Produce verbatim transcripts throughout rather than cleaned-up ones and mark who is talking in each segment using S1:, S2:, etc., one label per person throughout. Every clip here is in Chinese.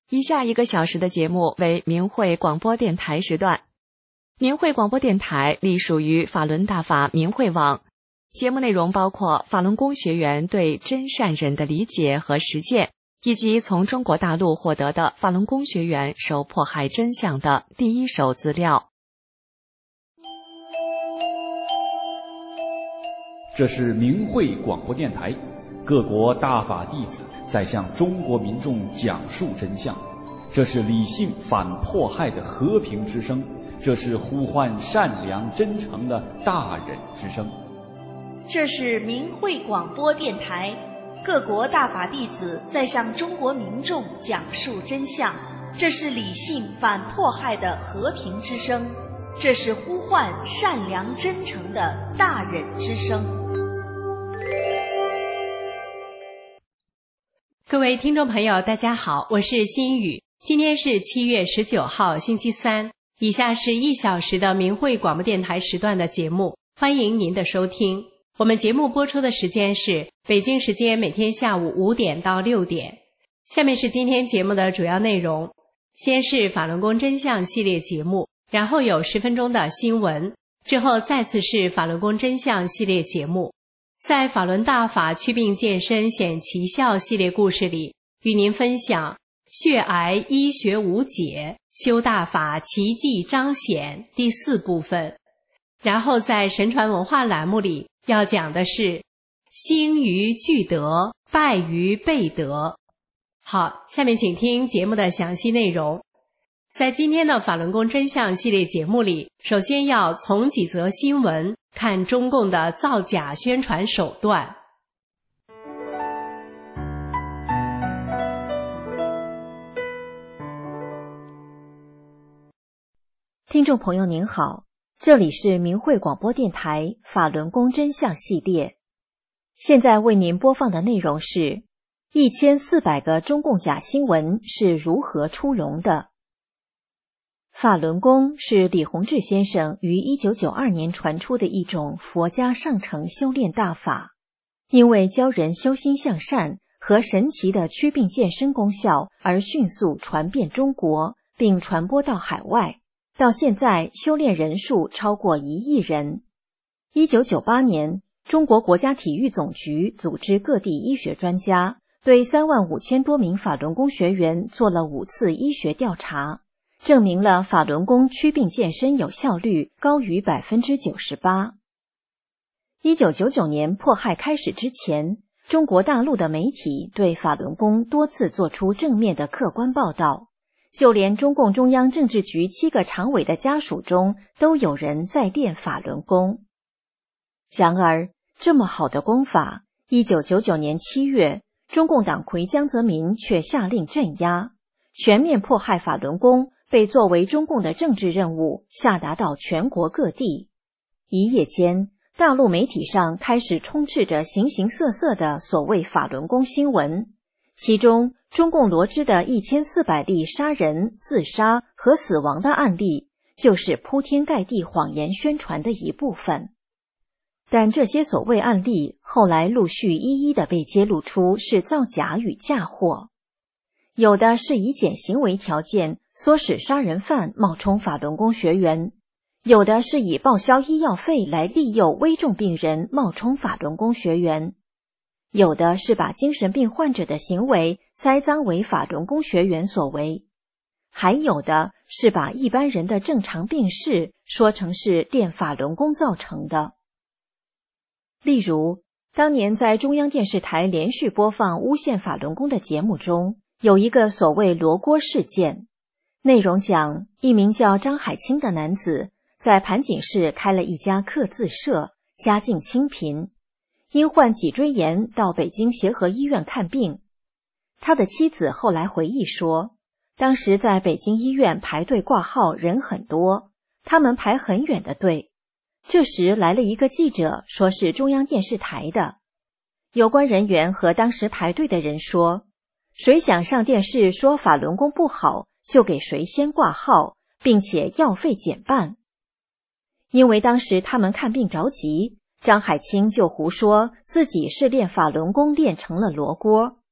S1: 以下一个小时的节目为明慧广播电台时段。明慧广播电台隶属于法轮大法明慧网，节目内容包括法轮功学员对真善忍的理解和实践，以及从中国大陆获得的法轮功学员受迫害真相的第一手资料。
S2: 这是明慧广播电台，各国大法弟子在向中国民众讲述真相，这是理性反迫害的和平之声，这是呼唤善良真诚的大忍之声。
S3: 这是明慧广播电台，各国大法弟子在向中国民众讲述真相，这是理性反迫害的和平之声，这是呼唤善良真诚的大忍之声。
S4: 各位听众朋友，大家好，我是心雨。今天是七月十九号，星期三。以下是一小时的明慧广播电台时段的节目，欢迎您的收听。我们节目播出的时间是北京时间每天下午五点到六点。下面是今天节目的主要内容，先是法轮功真相系列节目，然后有十分钟的新闻，之后再次是法轮功真相系列节目。在法轮大法祛病健身显奇效系列故事里，与您分享血癌医学无解，修大法奇迹彰显第四部分。然后在神传文化栏目里要讲的是兴于聚德，败于备德。好，下面请听节目的详细内容。在今天的法轮功真相系列节目里，首先要从几则新闻看中共的造假宣传手段。
S5: 听众朋友您好，这里是明慧广播电台法轮功真相系列，现在为您播放的内容是一千四百个中共假新闻是如何出笼的。法轮功是李洪志先生于一九九二年传出的一种佛家上乘修炼大法，因为教人修心向善和神奇的祛病健身功效而迅速传遍中国，并传播到海外。到现在修炼人数超过一亿人。一九九八年，中国国家体育总局组织各地医学专家，对三万五千多名法轮功学员做了五次医学调查，证明了法轮功祛病健身有效率高于 百分之九十八。一九九九年迫害开始之前，中国大陆的媒体对法轮功多次做出正面的客观报道，就连中共中央政治局七个常委的家属中都有人在练法轮功。然而，这么好的功法，一九九九年七月，中共党魁江泽民却下令镇压，全面迫害法轮功被作为中共的政治任务下达到全国各地。一夜间，大陆媒体上开始充斥着形形色色的所谓法轮功新闻，其中中共罗织的一千四百例杀人、自杀和死亡的案例，就是铺天盖地谎言宣传的一部分。但这些所谓案例后来陆续一一的被揭露出是造假与嫁祸，有的是以减刑为条件唆使杀人犯冒充法轮功学员，有的是以报销医药费来利诱危重病人冒充法轮功学员，有的是把精神病患者的行为栽赃为法轮功学员所为，还有的是把一般人的正常病逝说成是练法轮功造成的。例如，当年在中央电视台连续播放诬陷法轮功的节目中，有一个所谓罗锅事件，内容讲一名叫张海清的男子在盘锦市开了一家刻字社，家境清贫，因患脊椎炎到北京协和医院看病。他的妻子后来回忆说，当时在北京医院排队挂号人很多，他们排很远的队。这时来了一个记者，说是中央电视台的。有关人员和当时排队的人说，谁想上电视说法轮功不好，就给谁先挂号，并且药费减半。因为当时他们看病着急，张海清就胡说自己是练法轮功练成了罗锅，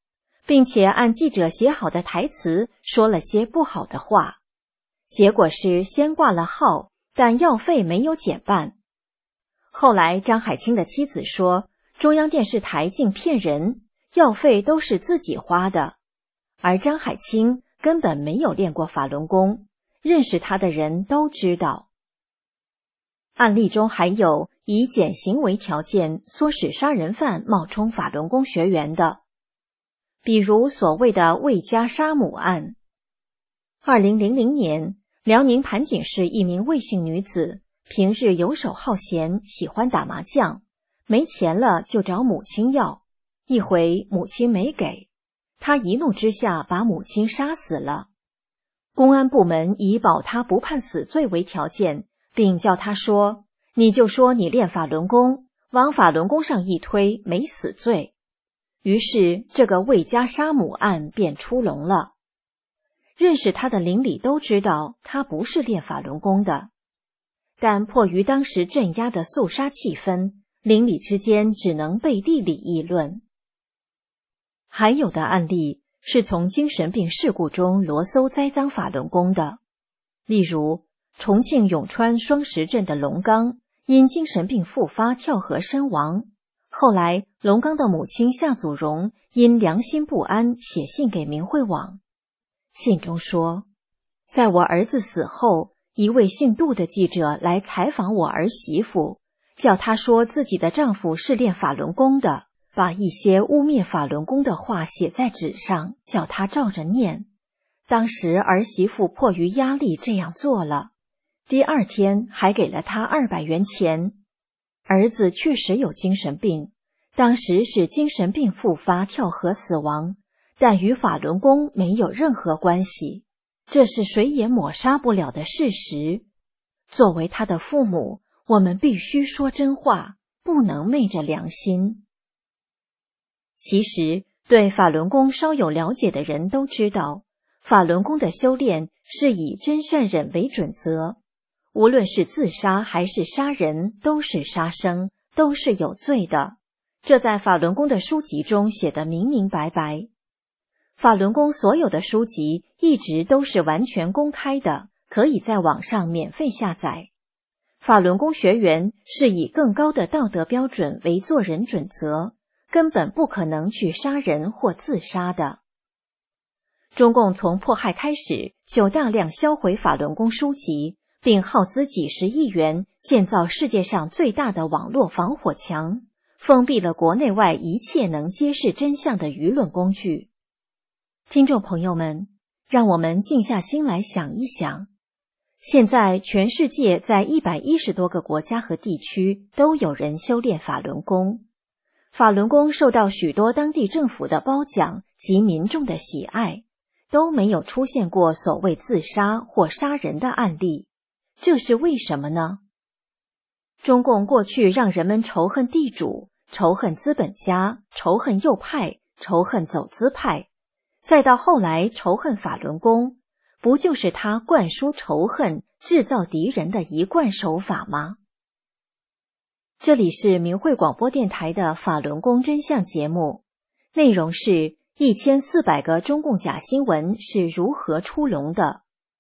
S5: 并且按记者写好的台词说了些不好的话。结果是先挂了号，但药费没有减半。后来张海清的妻子说，中央电视台竟骗人，药费都是自己花的。而张海清根本没有练过法轮功，认识他的人都知道。案例中还有以减刑为条件唆使杀人犯冒充法轮功学员的，比如所谓的魏家杀母案。二零零零年，辽宁盘锦市一名魏姓女子平日游手好闲，喜欢打麻将，没钱了就找母亲要，一回母亲没给，她一怒之下把母亲杀死了。公安部门以保她不判死罪为条件，并叫她说，你就说你练法轮功，往法轮功上一推，没死罪。于是这个魏家杀母案便出笼了。认识他的邻里都知道他不是练法轮功的，但迫于当时镇压的肃杀气氛，邻里之间只能背地里议论。还有的案例是从精神病事故中罗搜栽赃法轮功的，例如重庆永川双石镇的龙刚因精神病复发跳河身亡，后来龙刚的母亲夏祖荣因良心不安写信给明慧网，信中说，在我儿子死后，一位姓杜的记者来采访我儿媳妇，叫她说自己的丈夫是练法轮功的，把一些污蔑法轮功的话写在纸上，叫她照着念。当时儿媳妇迫于压力这样做了，第二天还给了她二百元钱。儿子确实有精神病，当时是精神病复发跳河死亡，但与法轮功没有任何关系，这是谁也抹杀不了的事实。作为他的父母，我们必须说真话，不能昧着良心。其实对法轮功稍有了解的人都知道，法轮功的修炼是以真善忍为准则，无论是自杀还是杀人，都是杀生，都是有罪的。这在法轮功的书籍中写得明明白白。法轮功所有的书籍一直都是完全公开的，可以在网上免费下载。法轮功学员是以更高的道德标准为做人准则，根本不可能去杀人或自杀的。中共从迫害开始就大量销毁法轮功书籍，并耗资几十亿元建造世界上最大的网络防火墙，封闭了国内外一切能揭示真相的舆论工具。听众朋友们，让我们静下心来想一想，现在全世界在一百一十多个国家和地区都有人修炼法轮功，法轮功受到许多当地政府的褒奖及民众的喜爱，都没有出现过所谓自杀或杀人的案例，这是为什么呢？中共过去让人们仇恨地主，仇恨资本家，仇恨右派，仇恨走资派，再到后来仇恨法轮功，不就是他灌输仇恨、制造敌人的一贯手法吗？这里是明慧广播电台的法轮功真相节目，内容是一千四百个中共假新闻是如何出笼的。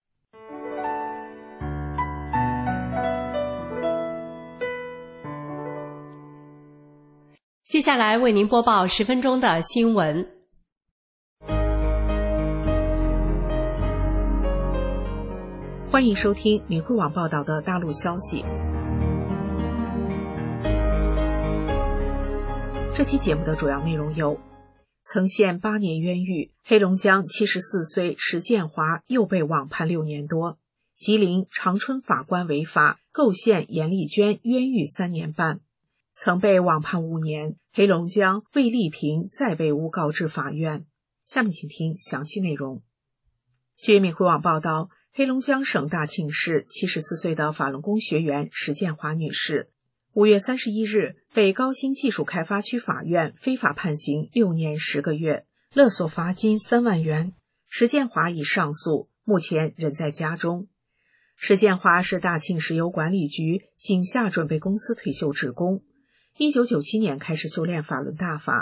S4: 接下来为您播报十分钟的新闻。
S6: 欢迎收听明慧网报道的大陆消息。这期节目的主要内容有：曾陷八年冤狱，黑龙江七十四岁石建华又被网判六年多；吉林长春法官违法构陷严丽娟冤狱三年半。曾被网判五年，黑龙江魏丽萍再被诬告至法院。下面请听详细内容。据明慧网报道，黑龙江省大庆市七十四岁的法轮功学员石建华女士，五月三十一日被高新技术开发区法院非法判刑六年十个月，勒索罚金三万元。石建华已上诉，目前人在家中。石建华是大庆石油管理局井下准备公司退休职工，一九九七年开始修炼法轮大法。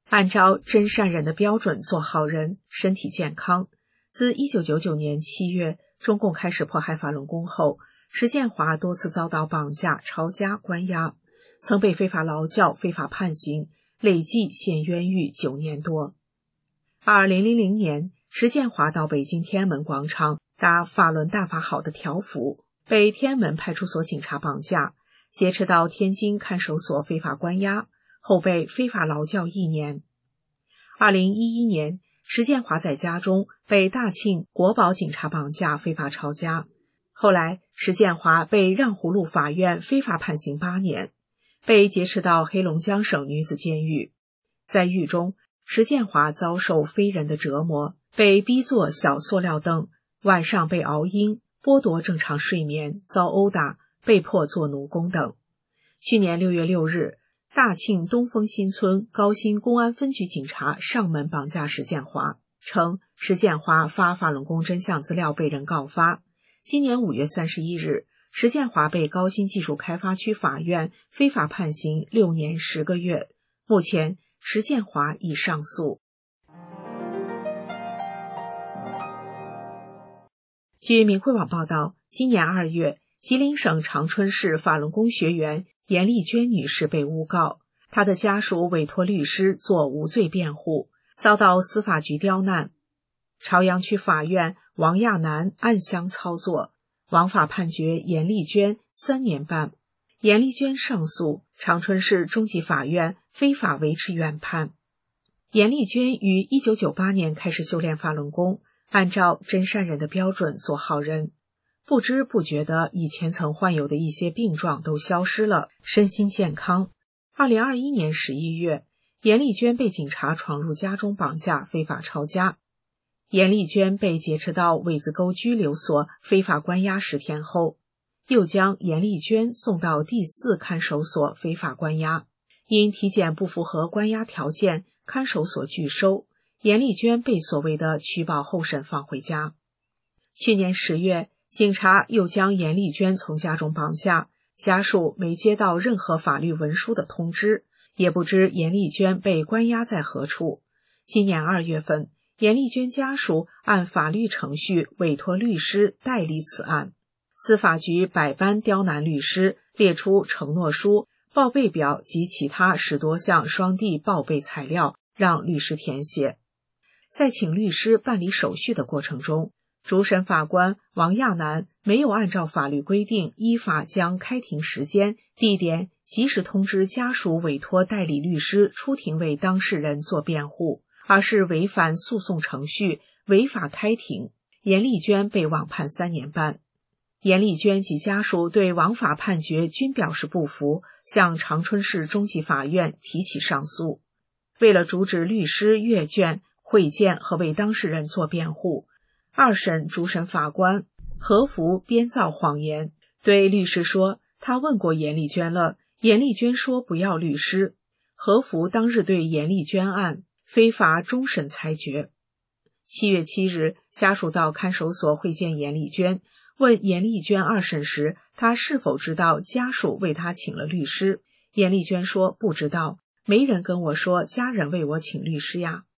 S6: 按照真善忍的标准做好人，身体健康。自一九九九年七月中共开始迫害法轮功后，石建华多次遭到绑架、抄家、关押，曾被非法劳教、非法判刑，累计现冤狱九年多。二零零零年，石建华到北京天安门广场打法轮大法好的条幅，被天安门派出所警察绑架，劫持到天津看守所非法关押，后被非法劳教一年。二零一一年，石建华在家中被大庆国保警察绑架，非法抄家。后来，石建华被让葫芦法院非法判刑八年，被劫持到黑龙江省女子监狱。在狱中，石建华遭受非人的折磨，被逼坐小塑料凳，晚上被熬鹰，剥夺正常睡眠，遭殴打，被迫做奴工等。去年六月六日，大庆东风新村高新公安分局警察上门绑架石建华，称石建华发法轮功真相资料被人告发。今年五月三十一日，石建华被高新技术开发区法院非法判刑六年十个月。目前，石建华已上诉。据明慧网报道，今年二月，吉林省长春市法轮功学员严丽娟女士被诬告，她的家属委托律师做无罪辩护，遭到司法局刁难。朝阳区法院王亚楠暗箱操作，王法判决严丽娟三年半。严丽娟上诉，长春市中级法院非法维持原判。严丽娟于一九九八年开始修炼法轮功，按照真善忍的标准做好人，不知不觉的以前曾患有的一些病状都消失了，身心健康。二零二一年十一月，严丽娟被警察闯入家中绑架，非法抄家。严丽娟被劫持到苇子沟拘留所非法关押十天后，又将严丽娟送到第四看守所非法关押，因体检不符合关押条件，看守所拒收，严丽娟被所谓的取保候审放回家。去年十月，警察又将严丽娟从家中绑架，家属没接到任何法律文书的通知，也不知严丽娟被关押在何处。今年二月份，严丽娟家属按法律程序委托律师代理此案，司法局百般刁难律师，列出承诺书、报备表及其他十多项双地报备材料，让律师填写。在请律师办理手续的过程中，主审法官王亚楠没有按照法律规定依法将开庭时间、地点及时通知家属委托代理律师出庭为当事人做辩护，而是违反诉讼程序，违法开庭。严丽娟被网判三年半。严丽娟及家属对王法判决均表示不服，向长春市中级法院提起上诉。为了阻止律师阅卷、会见和为当事人做辩护，二审主审法官何福编造谎言，对律师说他问过严丽娟了，严丽娟说不要律师。何福当日对严丽娟案非法终审裁决。七月七日，家属到看守所会见严丽娟，问严丽娟二审时她是否知道家属为她请了律师。严丽娟说不知道，没人跟我说家人为我请律师呀。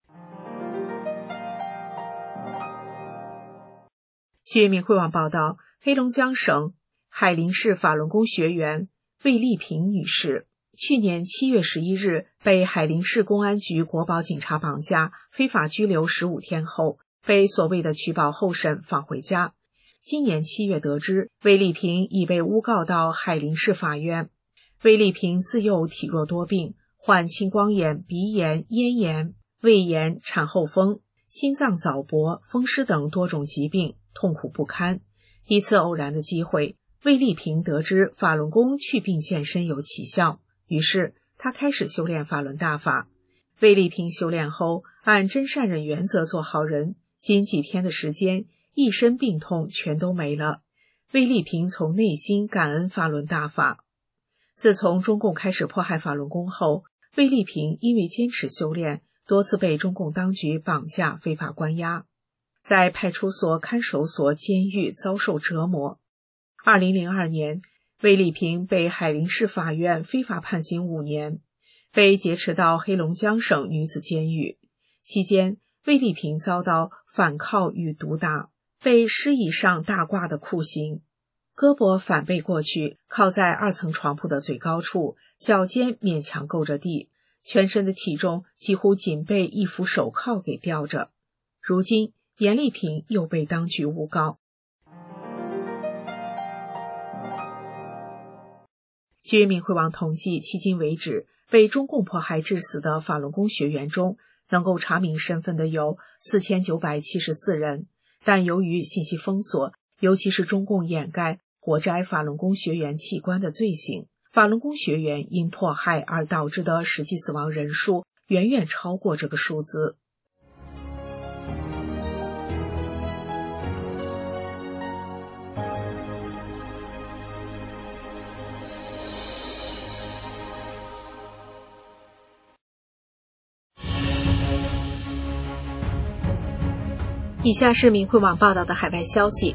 S6: 据明慧网报道，黑龙江省海林市法轮功学员魏丽萍女士去年七月十一日被海林市公安局国保警察绑架，非法拘留十五天后，被所谓的取保候审放回家。今年七月得知，魏丽萍已被诬告到海林市法院。魏丽萍自幼体弱多病，患青光眼、鼻炎、咽炎、胃炎、产后风、心脏早搏、风湿等多种疾病，痛苦不堪。一次偶然的机会，魏丽萍得知法轮功祛病健身有奇效，于是她开始修炼法轮大法。魏丽萍修炼后，按真善忍原则做好人，仅几天的时间，一身病痛全都没了。魏丽萍从内心感恩法轮大法。自从中共开始迫害法轮功后，魏丽萍因为坚持修炼，多次被中共当局绑架、非法关押，在派出所、看守所、监狱遭受折磨。二零零二年，魏丽萍被海林市法院非法判刑五年。 被劫持到黑龙江省女子监狱。期间，魏丽萍遭到反铐与毒打，被施以上大褂的酷刑，胳膊反背过去，靠在二层床铺的最高处，脚尖勉强够着地，全身的体重几乎仅被一副手铐给吊着。如今，严丽萍又被当局诬告。据明慧网统计，迄今为止，被中共迫害致死的法轮功学员中，能够查明身份的有四千九百七十四人，但由于信息封锁，尤其是中共掩盖活摘法轮功学员器官的罪行，法轮功学员因迫害而导致的实际死亡人数远远超过这个数字。以下是明慧网报道的海外消息，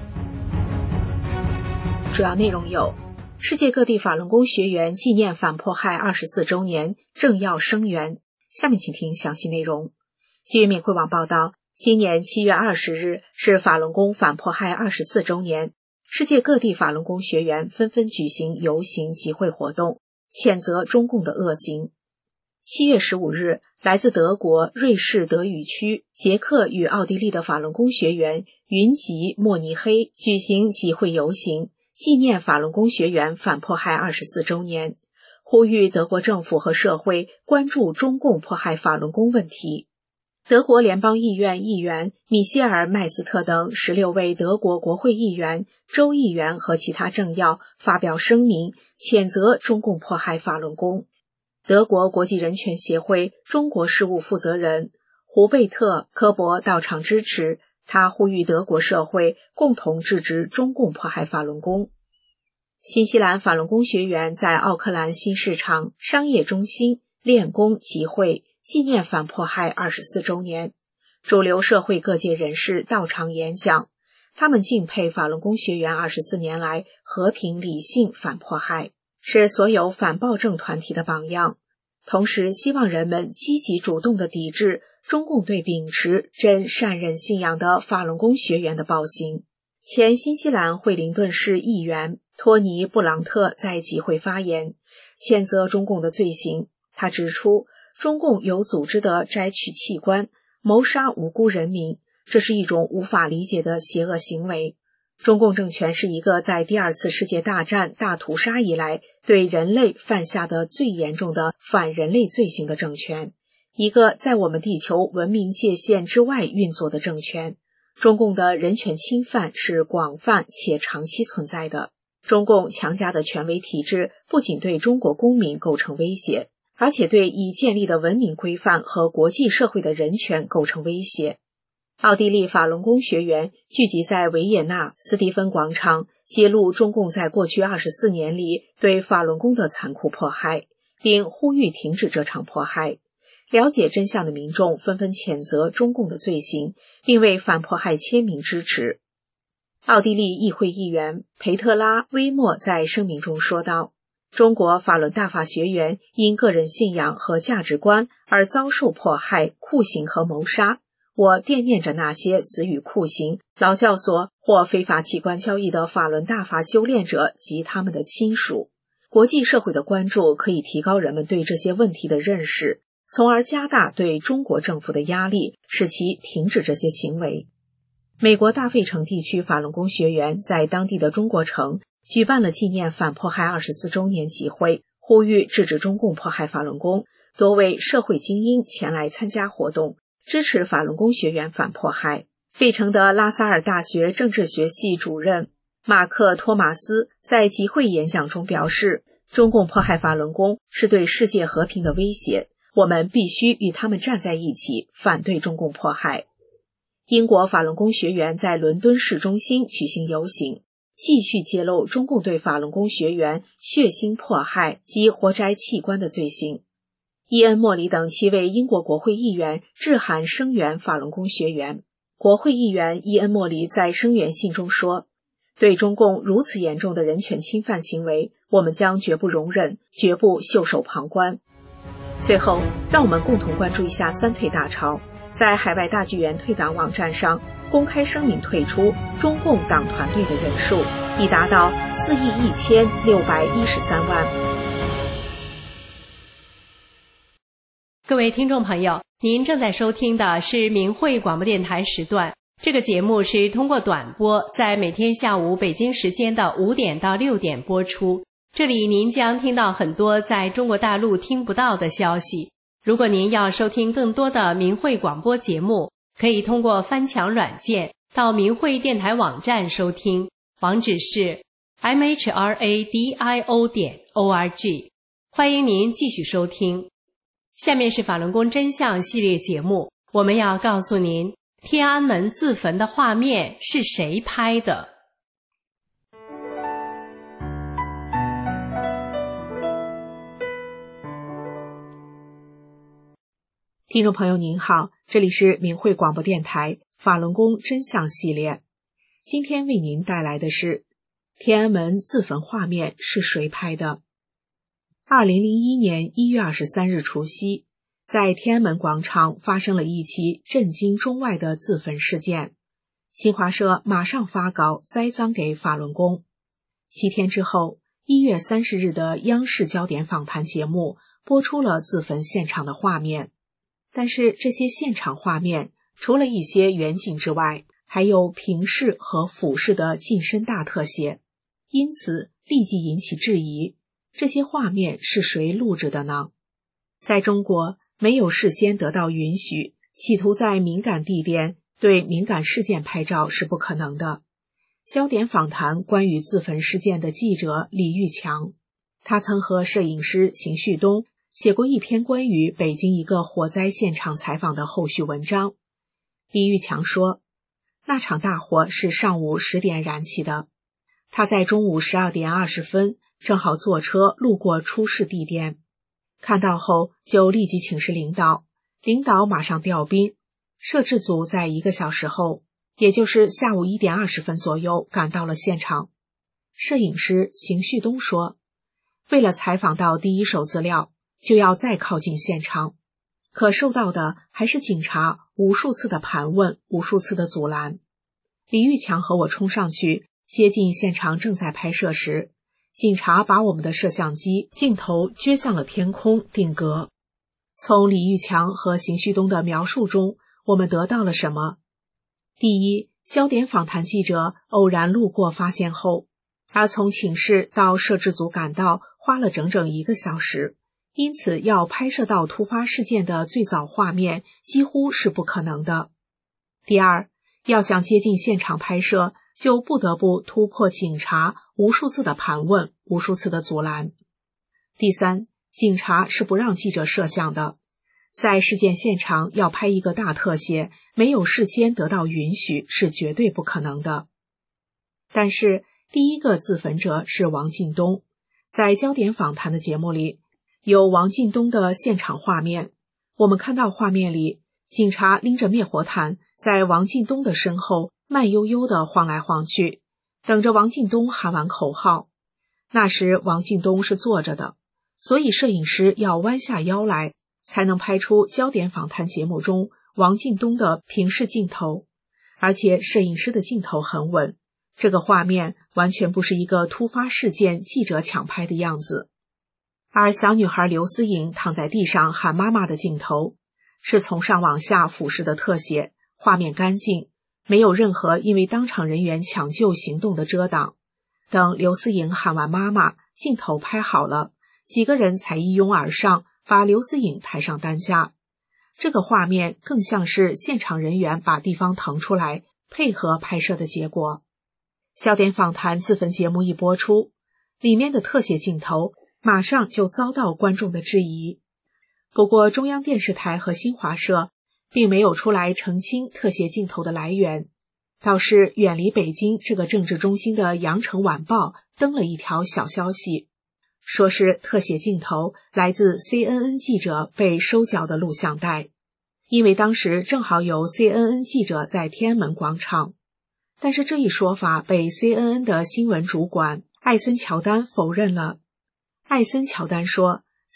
S6: 主要内容有：世界各地法轮功学员纪念反迫害二十四周年，政要声援。下面请听详细内容。据明慧网报道，今年七月二十日是法轮功反迫害二十四周年，世界各地法轮功学员纷纷举行游行集会活动，谴责中共的恶行。七月十五日，来自德国、瑞士德语区、捷克与奥地利的法轮功学员云集慕尼黑举行集会游行，纪念法轮功学员反迫害二十四周年，呼吁德国政府和社会关注中共迫害法轮功问题。德国联邦议院议员米歇尔·麦斯特等十六位德国国会议员、州议员和其他政要发表声明，谴责中共迫害法轮功。德国国际人权协会中国事务负责人胡贝特·科博到场支持，他呼吁德国社会共同制止中共迫害法轮功。新西兰法轮功学员在奥克兰新市场商业中心练功集会，纪念反迫害二十四周年，主流社会各界人士到场演讲，他们敬佩法轮功学员二十四年来和平理性反迫害，是所有反暴政团体的榜样，同时希望人们积极主动地抵制中共对秉持真善忍信仰的法轮功学员的暴行。前新西兰惠灵顿市议员托尼·布朗特在集会发言，谴责中共的罪行。他指出，中共有组织地摘取器官，谋杀无辜人民，这是一种无法理解的邪恶行为。中共政权是一个在第二次世界大战大屠杀以来对人类犯下的最严重的反人类罪行的政权，一个在我们地球文明界限之外运作的政权。中共的人权侵犯是广泛且长期存在的。中共强加的权威体制不仅对中国公民构成威胁，而且对已建立的文明规范和国际社会的人权构成威胁。奥地利法轮功学员聚集在维也纳斯蒂芬广场，揭露中共在过去二十四年里对法轮功的残酷迫害，并呼吁停止这场迫害。了解真相的民众纷纷谴责中共的罪行，并为反迫害签名支持。奥地利议会议员培特拉·威默在声明中说道，中国法轮大法学员因个人信仰和价值观而遭受迫害、酷刑和谋杀。我惦念着那些死于酷刑、劳教所或非法器官交易的法轮大法修炼者及他们的亲属。国际社会的关注可以提高人们对这些问题的认识，从而加大对中国政府的压力，使其停止这些行为。美国大费城地区法轮功学员在当地的中国城举办了纪念反迫害二十四周年集会，呼吁制止中共迫害法轮功。多位社会精英前来参加活动，支持法轮功学员反迫害。费城的拉萨尔大学政治学系主任马克·托马斯在集会演讲中表示，中共迫害法轮功是对世界和平的威胁，我们必须与他们站在一起，反对中共迫害。英国法轮功学员在伦敦市中心举行游行，继续揭露中共对法轮功学员血腥迫害及活摘器官的罪行。伊恩·莫里等七位英国国会议员致函声援法轮功学员。国会议员伊恩·莫里在声援信中说，对中共如此严重的人权侵犯行为，我们将绝不容忍，绝不袖手旁观。 最后，让我们共同关注一下三退大潮。在海外大剧院退党网站上公开声明退出中共党团队的人数已达到四亿一千六百一十三万。
S4: 各位听众朋友，您正在收听的是明慧广播电台时段。这个节目是通过短波，在每天下午北京时间的五点到六点播出。这里您将听到很多在中国大陆听不到的消息。如果您要收听更多的明慧广播节目，可以通过翻墙软件到明慧电台网站收听，网址是 m h r a d i o 点 o r g。 欢迎您继续收听。下面是法轮功真相系列节目，我们要告诉您天安门自焚的画面是谁拍的。
S6: 听众朋友您好，这里是明慧广播电台法轮功真相系列。今天为您带来的是天安门自焚画面是谁拍的。二零零一年一月二十三日除夕，在天安门广场发生了一起震惊中外的自焚事件。新华社马上发稿栽赃给法轮功。七天之后，一月三十日的央视焦点访谈节目播出了自焚现场的画面。但是这些现场画面除了一些远景之外，还有平视和俯视的近身大特写，因此立即引起质疑，这些画面是谁录制的呢？在中国，没有事先得到允许，企图在敏感地点对敏感事件拍照是不可能的。焦点访谈关于自焚事件的记者李玉强，他曾和摄影师邢旭东写过一篇关于北京一个火灾现场采访的后续文章。李玉强说，那场大火是上午十点燃起的，他在中午十二点二十分正好坐车路过出事地点，看到后就立即请示领导，领导马上调兵，摄制组在一个小时后，也就是下午一点二十分左右赶到了现场。摄影师邢旭东说，为了采访到第一手资料，就要再靠近现场，可受到的还是警察无数次的盘问，无数次的阻拦。李玉强和我冲上去接近现场，正在拍摄时，警察把我们的摄像机镜头撅向了天空定格。从李玉强和邢旭东的描述中，我们得到了什么？第一，焦点访谈记者偶然路过发现后，而从请示到摄制组赶到花了整整一个小时，因此要拍摄到突发事件的最早画面几乎是不可能的。第二，要想接近现场拍摄，就不得不突破警察无数次的盘问，无数次的阻拦。第三，警察是不让记者摄像的，在事件现场要拍一个大特写，没有事先得到允许是绝对不可能的。但是第一个自焚者是王进东，在焦点访谈的节目里有王进东的现场画面，我们看到画面里，警察拎着灭火毯在王进东的身后慢悠悠地晃来晃去，等着王进东喊完口号。那时王进东是坐着的，所以摄影师要弯下腰来，才能拍出焦点访谈节目中王进东的平视镜头。而且摄影师的镜头很稳，这个画面完全不是一个突发事件记者抢拍的样子。而小女孩刘思颖躺在地上喊妈妈的镜头，是从上往下俯视的特写，画面干净，没有任何因为当场人员抢救行动的遮挡。等刘思颖喊完妈妈，镜头拍好了，几个人才一拥而上，把刘思颖抬上担架。这个画面更像是现场人员把地方腾出来，配合拍摄的结果。焦点访谈自焚节目一播出，里面的特写镜头马上就遭到观众的质疑。不过中央电视台和新华社并没有出来澄清特写镜头的来源，倒是远离北京这个政治中心的羊城晚报登了一条小消息，说是特写镜头来自 C N N 记者被收缴的录像带，因为当时正好有 C N N 记者在天安门广场。但是这一说法被 C N N 的新闻主管艾森乔丹否认了。艾森乔丹说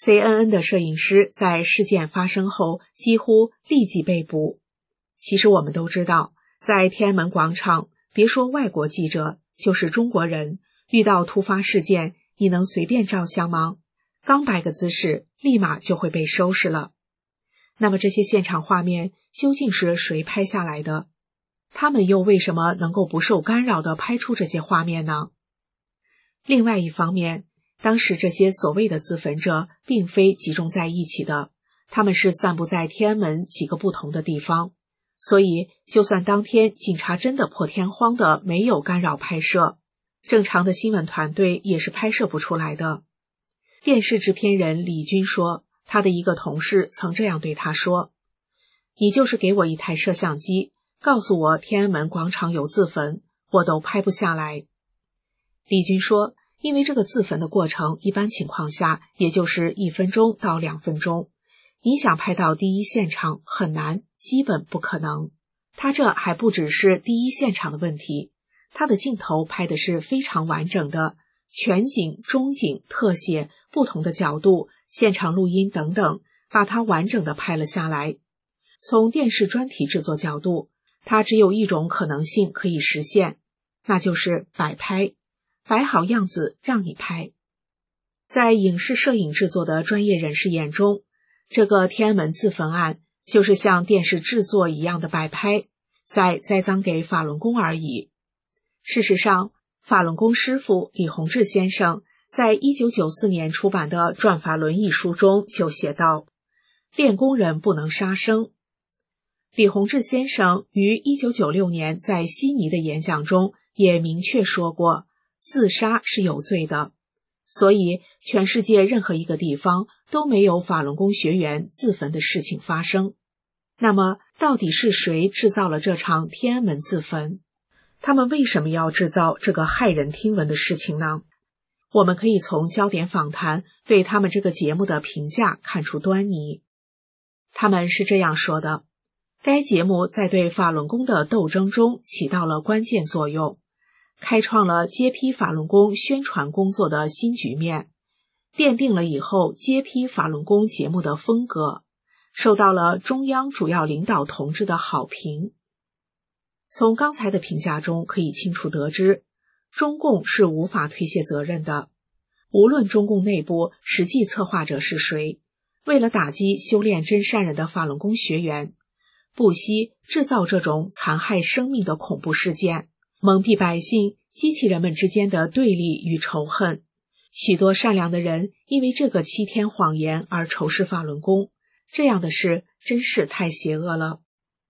S6: C N N 的摄影师在事件发生后几乎立即被捕。其实我们都知道，在天安门广场，别说外国记者，就是中国人，遇到突发事件，你能随便照相吗？刚摆个姿势，立马就会被收拾了。那么这些现场画面究竟是谁拍下来的？他们又为什么能够不受干扰地拍出这些画面呢？另外一方面，当时这些所谓的自焚者并非集中在一起的，他们是散布在天安门几个不同的地方，所以就算当天警察真的破天荒的没有干扰拍摄，正常的新闻团队也是拍摄不出来的。电视制片人李军说，他的一个同事曾这样对他说：你就是给我一台摄像机，告诉我天安门广场有自焚，我都拍不下来。李军说，因为这个自焚的过程一般情况下也就是一分钟到两分钟，你想拍到第一现场很难，基本不可能。他这还不只是第一现场的问题，他的镜头拍的是非常完整的，全景、中景、特写、不同的角度、现场录音等等，把它完整的拍了下来。从电视专题制作角度，它只有一种可能性可以实现，那就是摆拍，摆好样子让你拍。在影视摄影制作的专业人士眼中，这个天安门自焚案就是像电视制作一样的摆拍，再栽赃给法轮功而已。事实上，法轮功师父李洪志先生在一九九四年出版的《转法轮》一书中就写道：练功人不能杀生。李洪志先生于一九九六年在悉尼的演讲中也明确说过，自杀是有罪的，所以全世界任何一个地方都没有法轮功学员自焚的事情发生。那么，到底是谁制造了这场天安门自焚？他们为什么要制造这个骇人听闻的事情呢？我们可以从焦点访谈对他们这个节目的评价看出端倪。他们是这样说的：该节目在对法轮功的斗争中起到了关键作用，开创了揭批法轮功宣传工作的新局面，奠定了以后揭批法轮功节目的风格，受到了中央主要领导同志的好评。从刚才的评价中可以清楚得知，中共是无法推卸责任的。无论中共内部实际策划者是谁，为了打击修炼真善人的法轮功学员，不惜制造这种残害生命的恐怖事件，蒙蔽百姓，激起人们之间的对立与仇恨。许多善良的人因为这个欺天谎言而仇视法轮功，这样的事真是太邪恶了。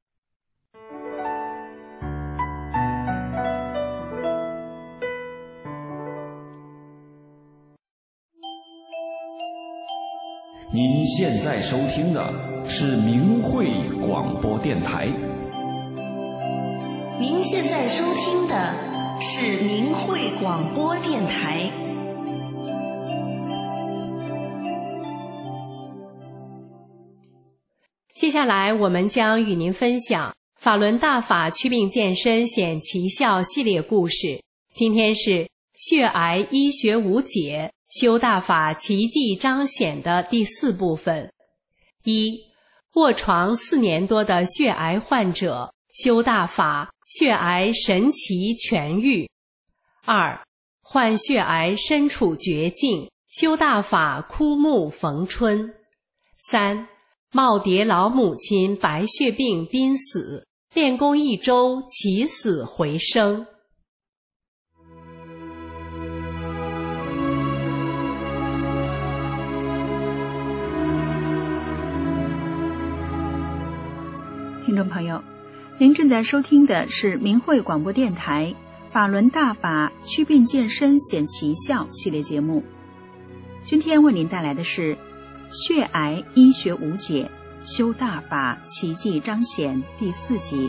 S2: 您现在收听的是明慧广播电台。
S3: 您现在收听的是明慧广播电台。
S4: 接下来我们将与您分享法轮大法祛病健身显奇效系列故事。今天是血癌医学无解，修大法奇迹彰显的第四部分。一、卧床四年多的血癌患者，修大法，血癌神奇痊愈。二、患血癌身处绝境，修大法枯木逢春。三、耄耋老母亲白血病濒死，练功一周起死回生。
S7: 听众朋友，您正在收听的是明慧广播电台法轮大法祛病健身显奇效系列节目。今天为您带来的是血癌医学无解，修大法奇迹彰显第四集。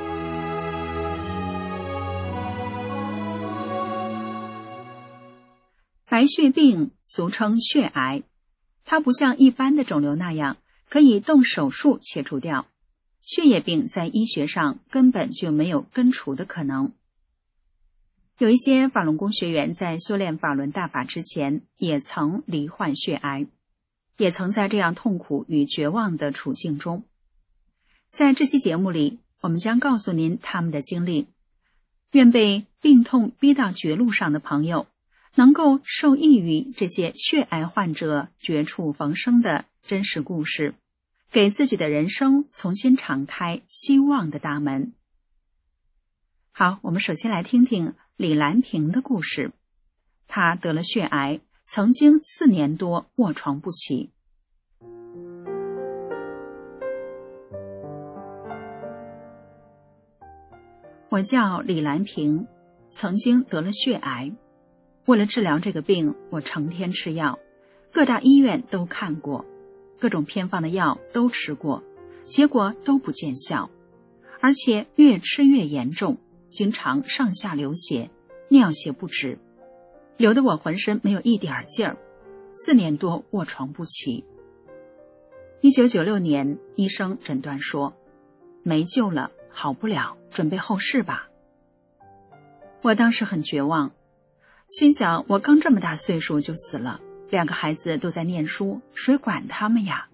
S7: 白血病俗称血癌，它不像一般的肿瘤那样可以动手术切除掉。血液病在医学上根本就没有根除的可能。有一些法轮功学员在修炼法轮大法之前也曾罹患血癌， 也曾在这样痛苦与绝望的处境中。在这期节目里，我们将告诉您他们的经历，愿被病痛逼到绝路上的朋友能够受益于这些血癌患者绝处逢生的真实故事，给自己的人生重新敞开希望的大门。好，我们首先来听听李兰平的故事。她得了血癌，曾经四年多卧床不起。我叫李兰平，曾经得了血癌。为了治疗这个病，我成天吃药，各大医院都看过，各种偏方的药都吃过，结果都不见效，而且越吃越严重，经常上下流血，尿血不止，流得我浑身没有一点劲儿，四年多卧床不起。一九九六年，医生诊断说没救了，好不了，准备后事吧。我当时很绝望，心想我刚这么大岁数就死了，两个孩子都在念书，谁管他们呀？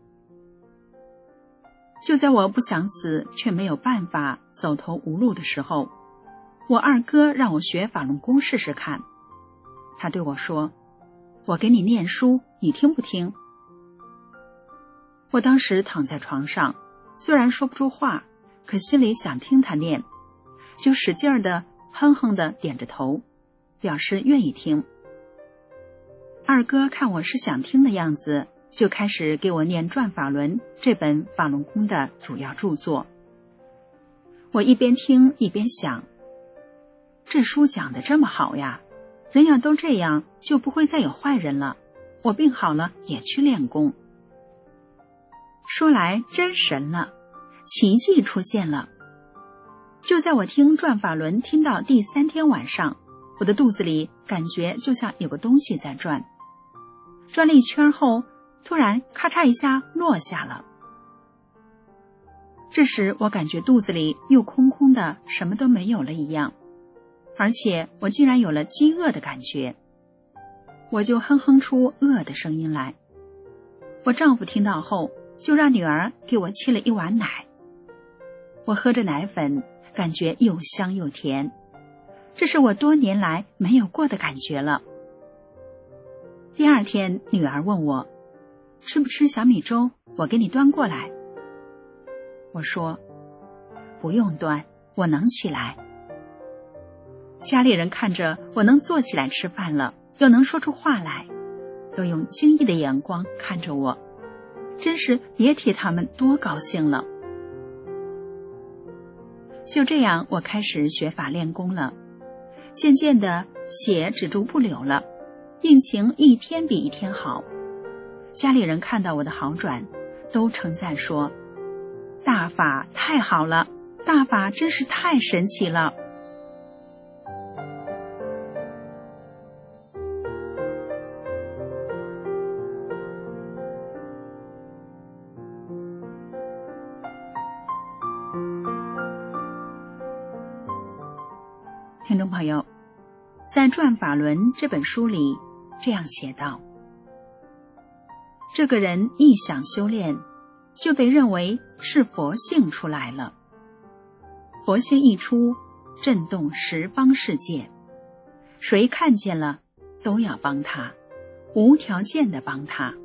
S7: 就在我不想死却没有办法走投无路的时候，我二哥让我学法轮功试试看。他对我说，我给你念书，你听不听？我当时躺在床上，虽然说不出话，可心里想听他念，就使劲儿的哼哼的点着头，表示愿意听。二哥看我是想听的样子，就开始给我念《转法轮》这本法轮功的主要著作。我一边听一边想，这书讲得这么好呀，人要都这样，就不会再有坏人了，我病好了也去练功。说来真神了，奇迹出现了。就在我听《转法轮》听到第三天晚上，我的肚子里感觉就像有个东西在转，转了一圈后，突然咔嚓一下落下了。这时我感觉肚子里又空空的，什么都没有了一样，而且我竟然有了饥饿的感觉，我就哼哼出饿的声音来。我丈夫听到后，就让女儿给我沏了一碗奶。我喝着奶粉，感觉又香又甜，这是我多年来没有过的感觉了。第二天，女儿问我，吃不吃小米粥？我给你端过来。我说，不用端，我能起来。家里人看着我能坐起来吃饭了，又能说出话来，都用惊异的眼光看着我，真是别提他们多高兴了。就这样，我开始学法练功了，渐渐的血止住不流了，病情一天比一天好。家里人看到我的好转，都称赞说，大法太好了，大法真是太神奇了。听众朋友，在《转法轮》这本书里这样写道，这个人一想修炼，就被认为是佛性出来了。佛性一出，震动十方世界，谁看见了都要帮他，无条件的帮他。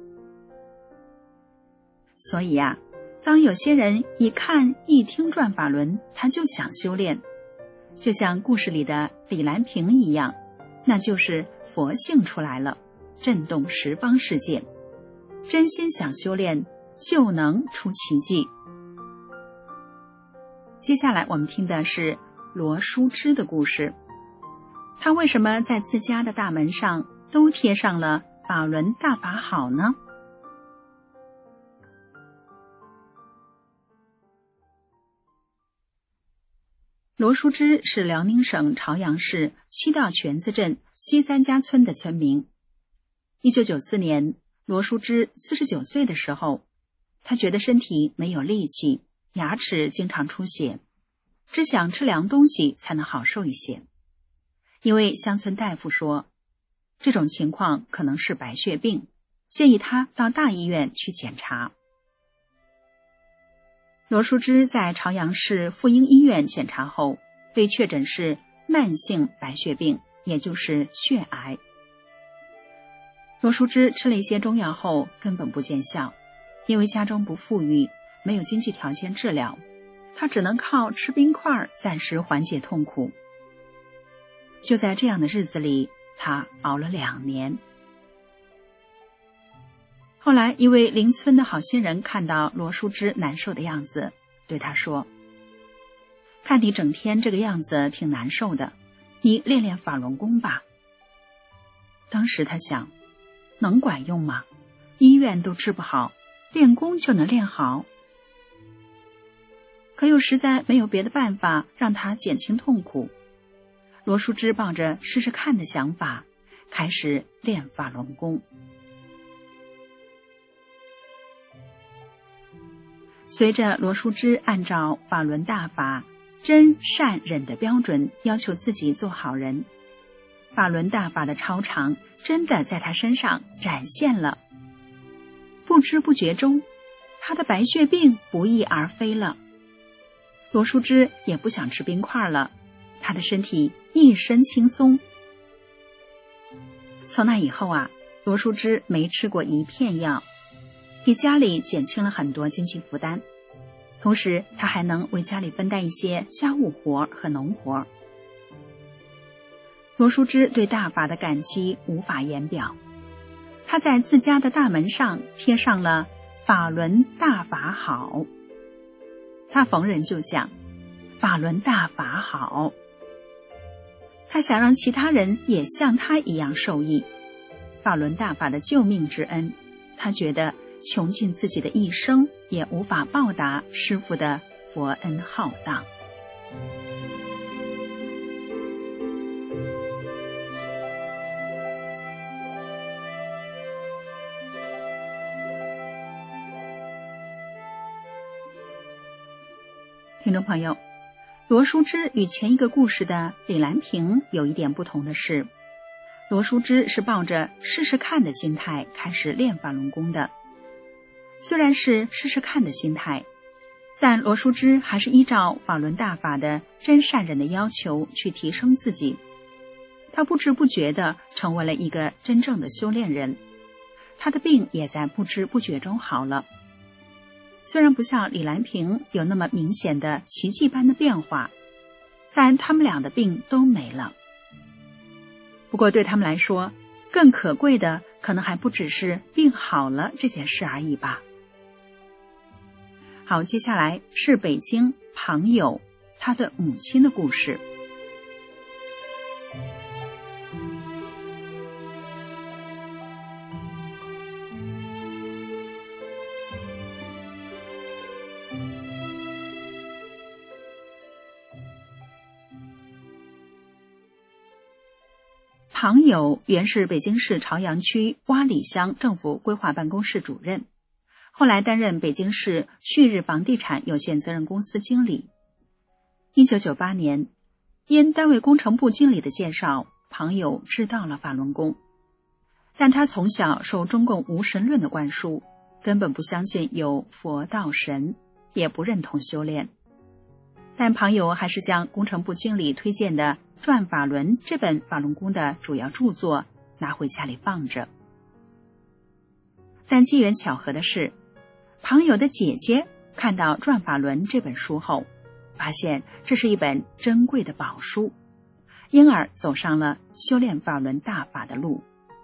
S7: 所以呀、啊，当有些人一看一听转法轮，他就想修炼，就像故事里的李兰平一样，那就是佛性出来了，震动十方世界。真心想修炼，就能出奇迹。接下来我们听的是罗淑芝的故事。她为什么在自家的大门上都贴上了法轮大法好呢？罗淑芝是辽宁省朝阳市七道泉子镇西三家村的村民。一九九四年，罗淑芝四十九岁的时候，她觉得身体没有力气，牙齿经常出血，只想吃凉东西才能好受一些。一位乡村大夫说，这种情况可能是白血病， 建议他到大医院去检查。罗淑芝在朝阳市妇婴医院检查后，被确诊是慢性白血病，也就是血癌。罗淑芝吃了一些中药后根本不见效，因为家中不富裕，没有经济条件治疗，她只能靠吃冰块暂时缓解痛苦。就在这样的日子里，她熬了两年。后来一位邻村的好心人看到罗淑芝难受的样子，对她说，看你整天这个样子挺难受的，你练练法轮功吧。当时她想，能管用吗？医院都治不好，练功就能练好？可又实在没有别的办法让她减轻痛苦。罗淑芝抱着试试看的想法，开始练法轮功。随着罗淑芝按照法轮大法真善忍的标准要求自己做好人，法轮大法的超常真的在她身上展现了。不知不觉中，她的白血病不翼而飞了。罗淑芝也不想吃冰块了，她的身体一身轻松。从那以后啊，罗淑芝没吃过一片药，给家里减轻了很多经济负担，同时她还能为家里分担一些家务活和农活。罗淑芝对大法的感激无法言表，她在自家的大门上贴上了法轮大法好。她逢人就讲法轮大法好，她想让其他人也像她一样受益。法轮大法的救命之恩，她觉得穷尽自己的一生也无法报答师父的佛恩浩荡。听众朋友，罗淑芝与前一个故事的李兰萍有一点不同的是，罗淑芝是抱着试试看的心态开始练法轮功的。虽然是试试看的心态，但罗淑芝还是依照法轮大法的真善忍的要求去提升自己。她不知不觉地成为了一个真正的修炼人，她的病也在不知不觉中好了。虽然不像李兰萍有那么明显的奇迹般的变化，但他们俩的病都没了。不过对他们来说，更可贵的可能还不只是病好了这件事而已吧。好，接下来是北京庞友他的母亲的故事。庞友原是北京市朝阳区洼里乡政府规划办公室主任，后来担任北京市旭日房地产有限责任公司经理。一九九八年，因单位工程部经理的介绍，庞友知道了法轮功，但他从小受中共无神论的灌输，根本不相信有佛道神，也不认同修炼。但庞友还是将工程部经理推荐的《转法轮》这本法轮功的主要著作拿回家里放着。但机缘巧合的是，庞友的姐姐看到《转法轮》这本书后，发现这是一本珍贵的宝书，因而走上了修炼法轮大法的路。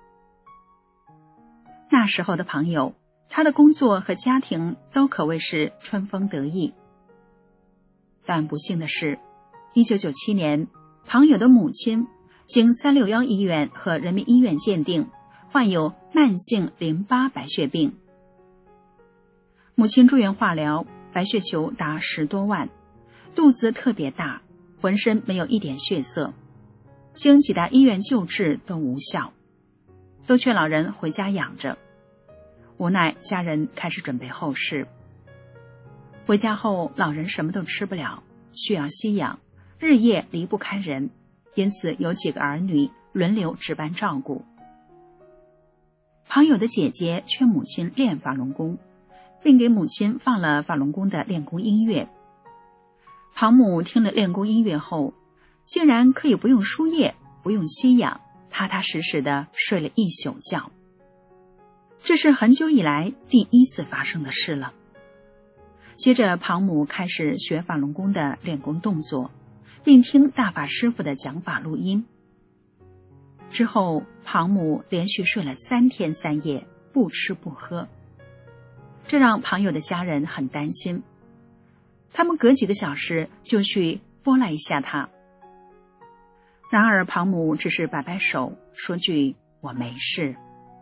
S7: 那时候的庞友，他的工作和家庭都可谓是春风得意。但不幸的是，一九九七年，庞友的母亲经三六幺医院和人民医院鉴定，患有慢性淋巴白血病。母亲住院化疗，白血球达十多万，肚子特别大，浑身没有一点血色，经几大医院救治都无效，都劝老人回家养着。无奈家人开始准备后事。回家后，老人什么都吃不了，需要吸氧，日夜离不开人，因此有几个儿女轮流值班照顾。 庞友的姐姐劝母亲练法轮功，并给母亲放了法轮功的练功音乐。庞母听了练功音乐后，竟然可以不用输液，不用吸氧，踏踏实实地睡了一宿觉。这是很久以来第一次发生的事了。接着庞母开始学法轮功的练功动作，并听大法师父的讲法录音。之后庞母连续睡了三天三夜，不吃不喝，这让庞友的家人很担心。他们隔几个小时就去拨拉一下他。然而庞母只是摆摆手，说句我没事。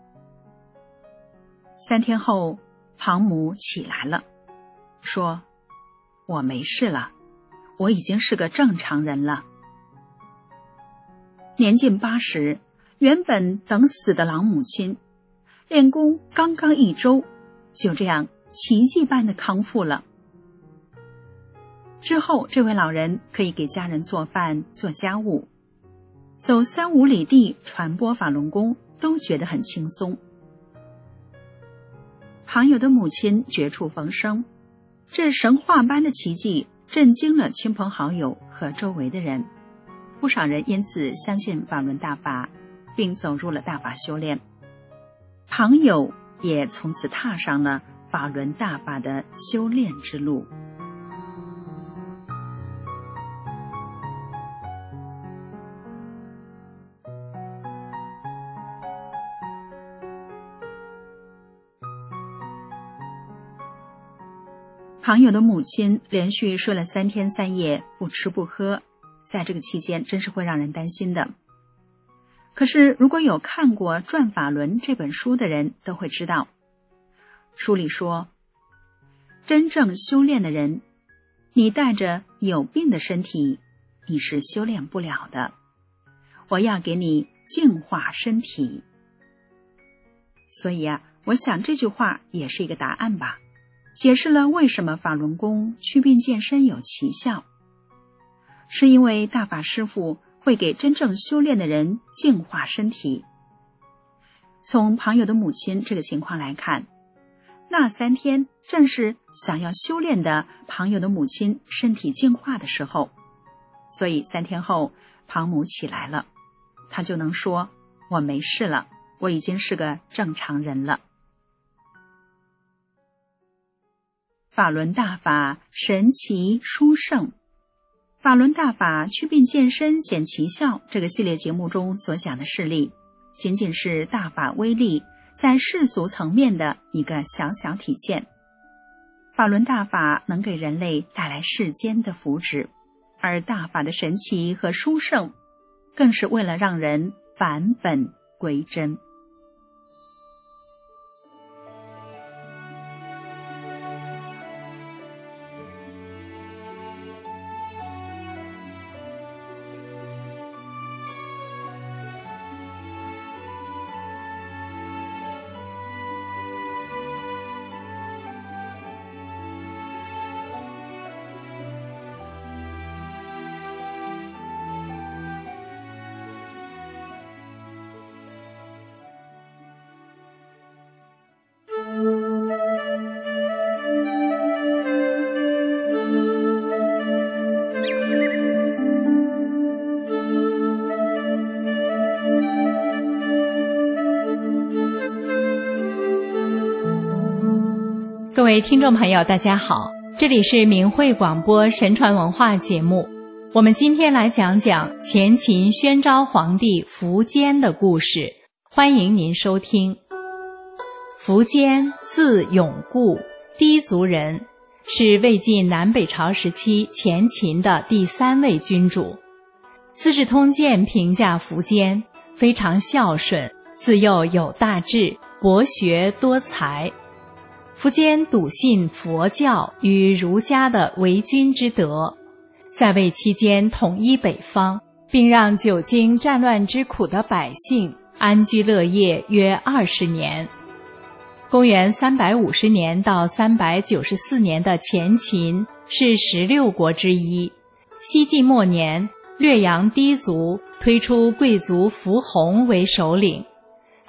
S7: 三天后庞母起来了，说我没事了，我已经是个正常人了。年近八十，原本等死的老母亲，练功刚刚一周，就这样奇迹般的康复了。之后这位老人可以给家人做饭做家务，走三五里地传播法轮功都觉得很轻松。庞友的母亲绝处逢生，这神话般的奇迹震惊了亲朋好友和周围的人，不少人因此相信法轮大法，并走入了大法修炼。庞友也从此踏上了法轮大法的修炼之路。庞友的母亲连续睡了三天三夜，不吃不喝，在这个期间真是会让人担心的。可是如果有看过《转法轮》这本书的人都会知道，书里说，真正修炼的人，你带着有病的身体，你是修炼不了的。我要给你净化身体。所以啊，我想这句话也是一个答案吧，解释了为什么法轮功祛病健身有奇效，是因为大法师父会给真正修炼的人净化身体。从庞友的母亲这个情况来看，那三天正是想要修炼的庞友的母亲身体净化的时候，所以三天后庞母起来了，她就能说我没事了，我已经是个正常人了。法轮大法神奇殊胜，法轮大法祛病健身显奇效这个系列节目中所讲的事例，仅仅是大法威力在世俗层面的一个小小体现。法轮大法能给人类带来世间的福祉，而大法的神奇和殊胜，更是为了让人返本归真。
S4: 各位听众朋友大家好，这里是明慧广播神传文化节目，我们今天来讲讲前秦宣昭皇帝苻坚的故事，欢迎您收听。苻坚字永固，氐族人，是魏晋南北朝时期前秦的第三位君主。《资治通鉴》评价苻坚非常孝顺，自幼有大志，博学多才。苻坚笃信佛教与儒家的为君之德，在位期间统一北方，并让久经战乱之苦的百姓安居乐业约二十年。公元三百五十年到三百九十四年的前秦是十六国之一。西晋末年，略阳氐族推出贵族苻弘为首领。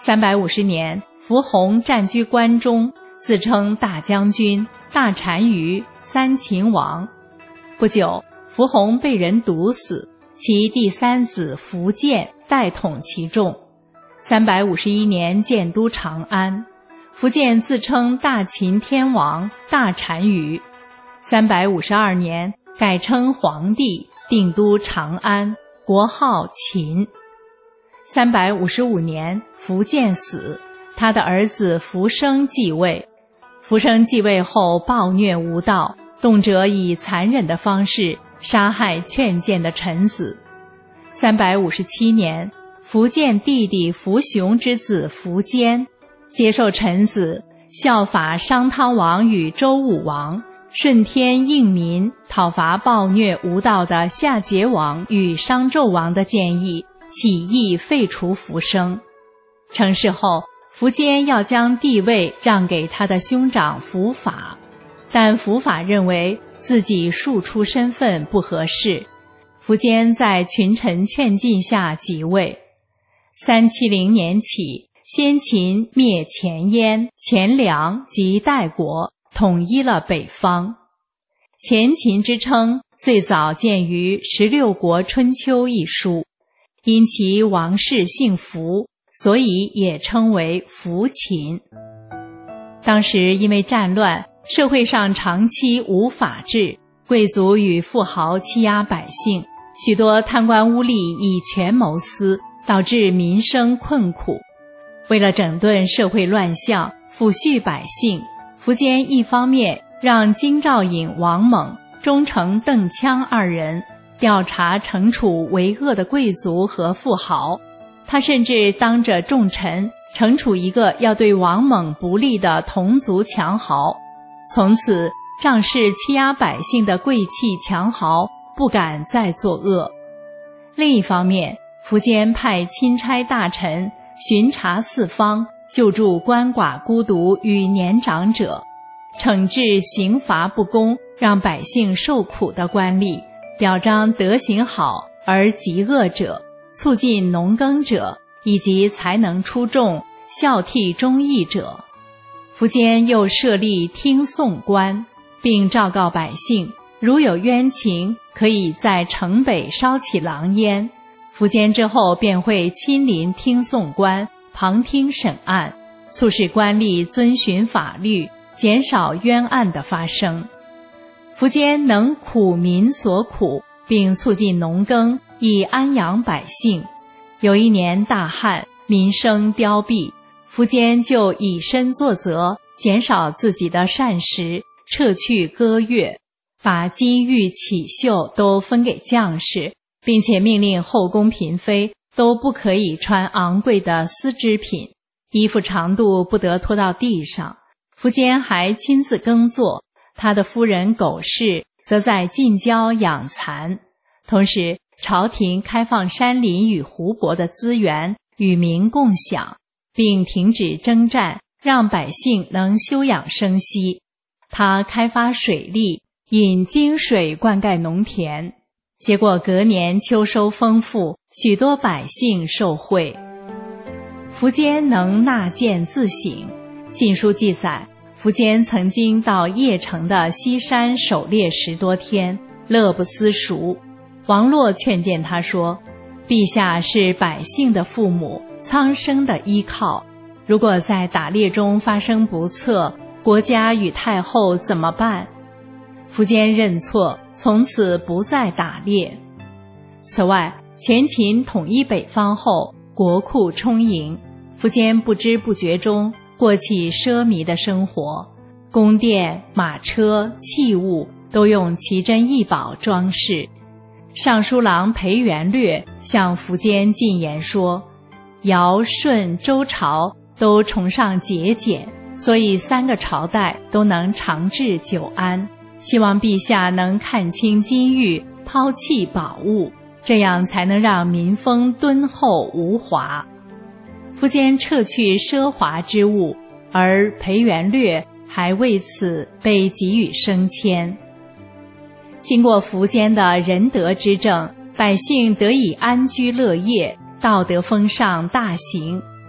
S4: 三百五十年，福弘占据关中，自称大将军、大单于、三秦王。不久，福弘被人毒死，其第三子福建代统其众。三百五十一年建都长安，福建自称大秦天王、大单于。三百五十二年改称皇帝，定都长安，国号秦。三百五十五年，福建死，他的儿子福生继位。福生继位后暴虐无道，动辄以残忍的方式杀害劝谏的臣子。三百五十七年，福建弟弟福雄之子福坚接受臣子效法商汤王与周武王，顺天应民，讨伐暴虐无道的夏桀王与商纣王的建议，起义废除福生。成事后，福坚要将帝位让给他的兄长福法，但福法认为自己庶出身份不合适，苻坚在群臣劝进下即位。三七零年起，先秦灭前燕、前凉及代国，统一了北方。前秦之称最早见于《十六国春秋》一书，因其王室姓苻，所以也称为苻秦。当时因为战乱，社会上长期无法治，贵族与富豪欺压百姓，许多贪官污吏以权谋私，导致民生困苦。为了整顿社会乱象，抚恤百姓，苻坚一方面让京兆尹王猛、忠臣邓羌二人调查惩处为恶的贵族和富豪，他甚至当着众臣惩处一个要对王猛不利的同族强豪。从此，仗势欺压百姓的贵气强豪不敢再作恶。另一方面，苻坚派钦差大臣巡查四方，救助鳏寡孤独与年长者，惩治刑罚不公，让百姓受苦的官吏，表彰德行好而极恶者，促进农耕者，以及才能出众、孝悌忠义者。苻坚又设立听讼官，并昭告百姓，如有冤情，可以在城北烧起狼烟。苻坚之后便会亲临听讼官，旁听审案，促使官吏遵循法律，减少冤案的发生。苻坚能苦民所苦，并促进农耕，以安养百姓。有一年大旱，民生凋敝，苻坚就以身作则，减少自己的膳食，撤去歌乐，把金玉绮绣都分给将士，并且命令后宫嫔妃都不可以穿昂贵的丝织品，衣服长度不得拖到地上。苻坚还亲自耕作，他的夫人苟氏则在近郊养蚕。同时，朝廷开放山林与湖泊的资源与民共享，并停止征战，让百姓能休养生息。他开发水利，引泾水灌溉农田，结果隔年秋收丰富，许多百姓受惠。苻坚能纳谏自省，晋书记载，苻坚曾经到邺城的西山狩猎十多天，乐不思蜀。王洛劝谏他说，陛下是百姓的父母，苍生的依靠，如果在打猎中发生不测，国家与太后怎么办？苻坚认错，从此不再打猎。此外，前秦统一北方后，国库充盈，苻坚不知不觉中过起奢靡的生活，宫殿、马车、器物都用奇珍异宝装饰。尚书郎裴元略向苻坚进言说，尧、舜、周朝都崇尚节俭，所以三个朝代都能长治久安，希望陛下能看清金玉，抛弃宝物，这样才能让民风敦厚无华。苻坚撤去奢华之物，而裴元略还为此被给予升迁。经过苻坚的仁德之政，百姓得以安居乐业，道德风尚大行，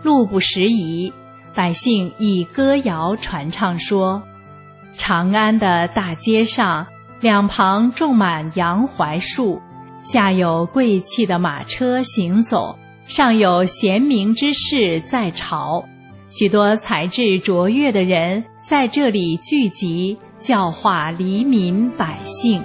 S4: 路不拾遗，百姓以歌谣传唱说：长安的大街上，两旁种满杨槐树，下有贵气的马车行走，上有贤明之士在朝，许多才智卓越的人在这里聚集，教化黎民百姓。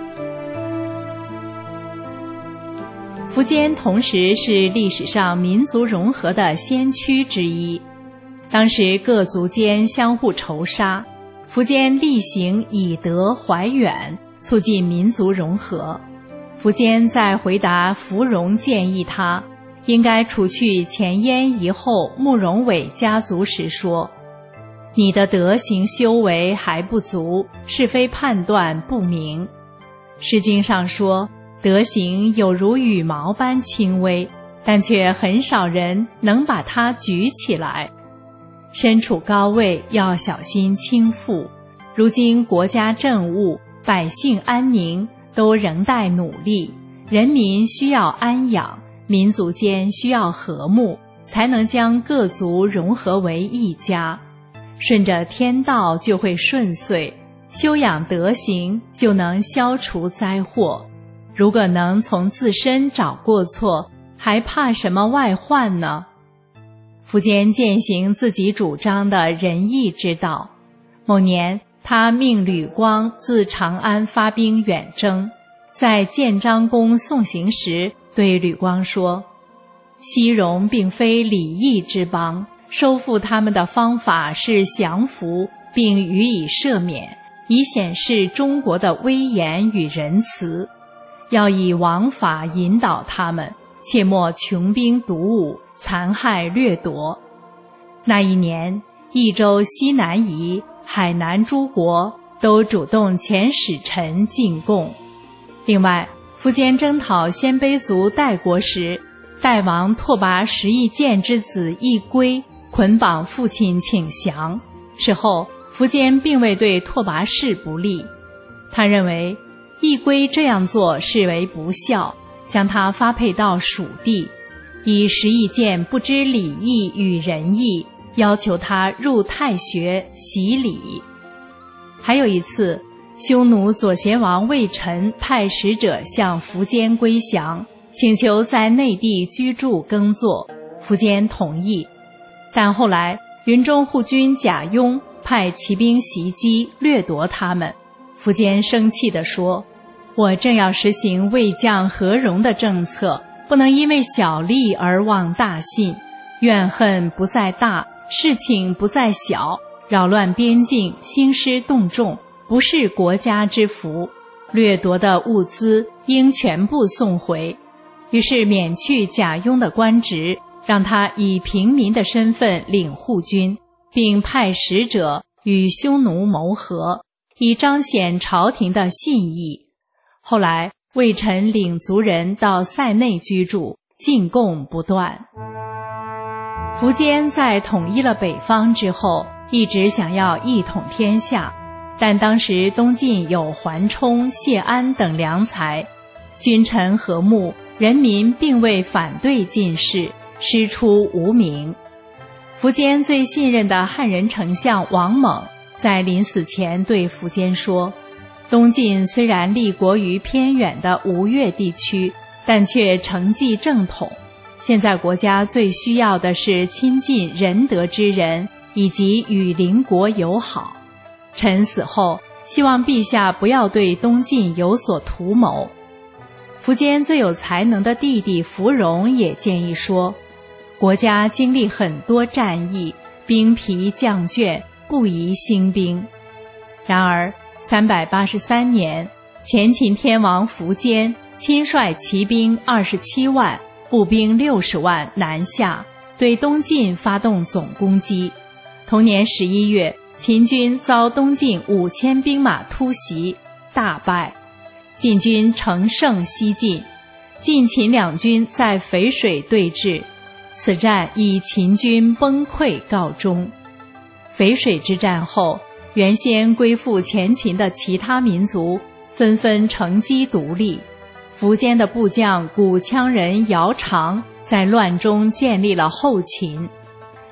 S4: 苻坚同时是历史上民族融合的先驱之一，当时各族间相互仇杀，苻坚力行以德怀远，促进民族融合。苻坚在回答芙蓉建议他应该除去前燕夷后慕容伟家族时说：你的德行修为还不足，是非判断不明。诗经上说，德行有如羽毛般轻微，但却很少人能把它举起来。身处高位要小心倾覆，如今国家政务、百姓安宁都仍待努力，人民需要安养，民族间需要和睦，才能将各族融合为一家。顺着天道就会顺遂，修养德行就能消除灾祸。如果能从自身找过错，还怕什么外患呢？苻坚践行自己主张的仁义之道。某年，他命吕光自长安发兵远征，在建章宫送行时，对吕光说：西戎并非礼义之邦，收复他们的方法是降服并予以赦免，以显示中国的威严与仁慈。要以王法引导他们，切莫穷兵黩武，残害掠夺。那一年，益州西南夷、海南诸国都主动遣使臣进贡。另外，苻坚征讨鲜卑族代国时，代王拓跋十翼建之子义归捆绑父亲请降，事后苻坚并未对拓跋氏不利。他认为义归这样做视为不孝，将他发配到蜀地，以十翼建不知礼义与仁义，要求他入太学习礼。还有一次，匈奴左贤王魏臣派使者向苻坚归降，请求在内地居住耕作，苻坚同意。但后来云中护军贾雍派骑兵袭击掠夺他们，苻坚生气地说：我正要实行魏将和戎的政策，不能因为小利而忘大信，怨恨不在大，事情不在小，扰乱边境，兴师动众，不是国家之福，掠夺的物资应全部送回。于是免去贾雍的官职，让他以平民的身份领护军，并派使者与匈奴谋和，以彰显朝廷的信义。后来魏臣领族人到塞内居住，进贡不断。苻坚在统一了北方之后，一直想要一统天下，但当时东晋有桓冲、谢安等良才，君臣和睦，人民并未反对进士，师出无名。苻坚最信任的汉人丞相王猛在临死前对苻坚说：东晋虽然立国于偏远的吴越地区，但却承继正统。现在国家最需要的是亲近仁德之人，以及与邻国友好。臣死后，希望陛下不要对东晋有所图谋。苻坚最有才能的弟弟芙蓉也建议说：国家经历很多战役，兵疲将倦，不宜兴兵。然而三百八十三年，前秦天王苻坚亲率骑兵二十七万，步兵六十万南下，对东晋发动总攻击。同年十一月，秦军遭东晋五千兵马突袭，大败。晋军乘胜西进，晋秦两军在淝水对峙，此战以秦军崩溃告终。淝水之战后，原先归附前秦的其他民族纷纷乘机独立，苻坚的部将古羌人姚常在乱中建立了后秦，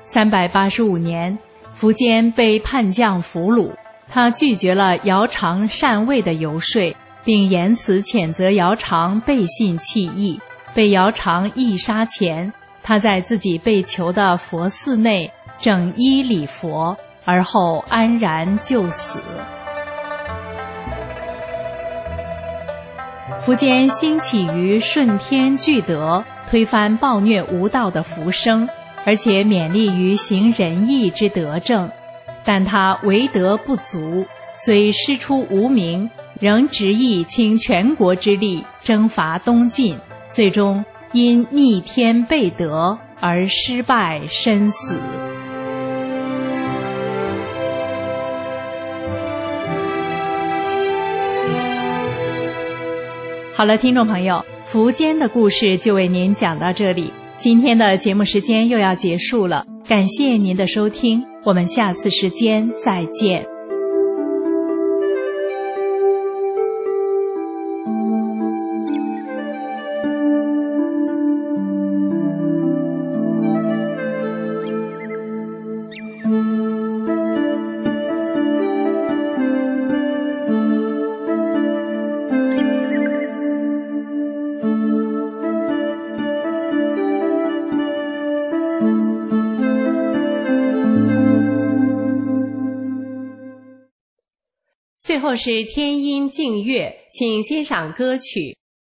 S4: 三百八十五年，苻坚被叛将俘虏，他拒绝了姚苌禅位的游说，并言辞谴责姚苌背信弃义。被姚苌缢杀前，他在自己被囚的佛寺内整衣礼佛，而后安然就死。苻坚兴起于顺天具德，推翻暴虐无道的苻生，而且勉励于行仁义之德政，但他为德不足，虽师出无名，仍执意倾全国之力征伐东晋，最终因逆天背德而失败身死。好了，听众朋友，苻坚的故事就为您讲到这里，今天的节目时间又要结束了，感谢您的收听，我们下次时间再见。最后是天音净月，请欣赏歌曲。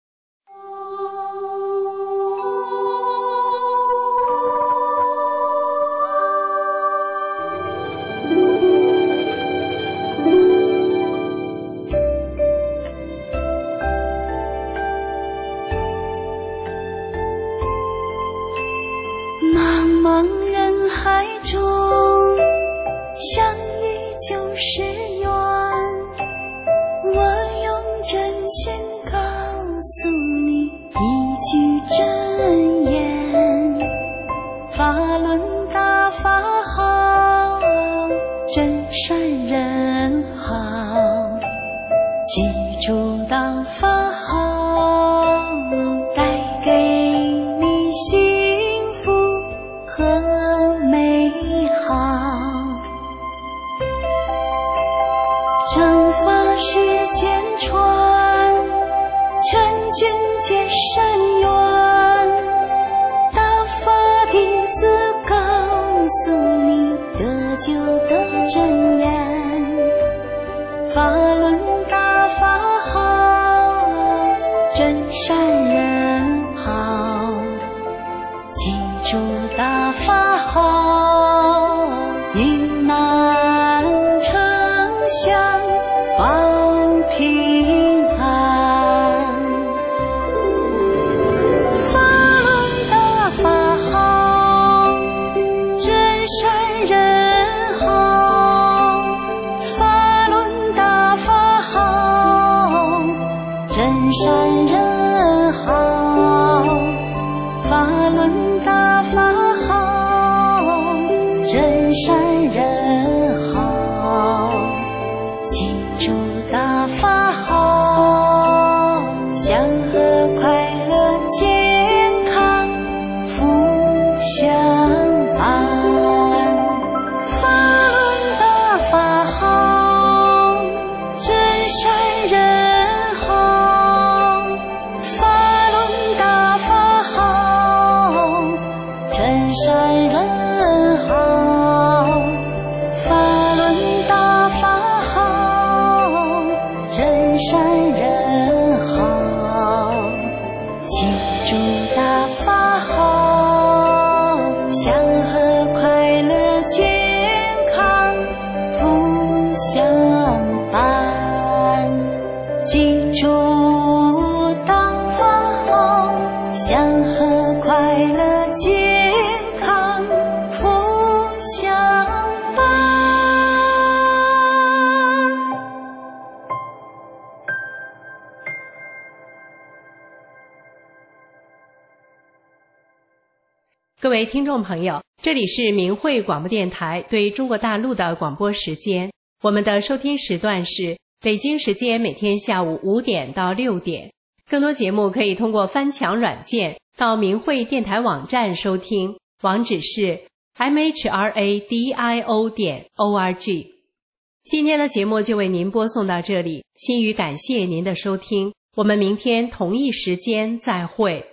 S8: 茫茫人海中，相遇就是缘，我用真心告诉你一句真言，法轮大法好，真善人好，记住大法好，带给你幸福和美好。正法世间传，全军皆善缘，大法弟子告诉你得救的真言，法轮大法好，真善人好，记住大法好，遇难成祥保平安。法轮大法好，真善人好，法轮大法好，真善人好，法轮大法好，真善人好，记住大法好，祥和快乐健康福相伴。法轮大法好，真善人好，法轮大法好，真善人好，法轮大法好，真善人好，记住大法好，祥和快乐健康福相伴。记住大法好，祥和快乐健康福相伴。
S4: 各位听众朋友，这里是明慧广播电台对中国大陆的广播时间，我们的收听时段是北京时间每天下午五点到六点。更多节目可以通过翻墙软件到明慧电台网站收听，网址是 m h r a d i o 点 o r g。 今天的节目就为您播送到这里，心语感谢您的收听，我们明天同一时间再会。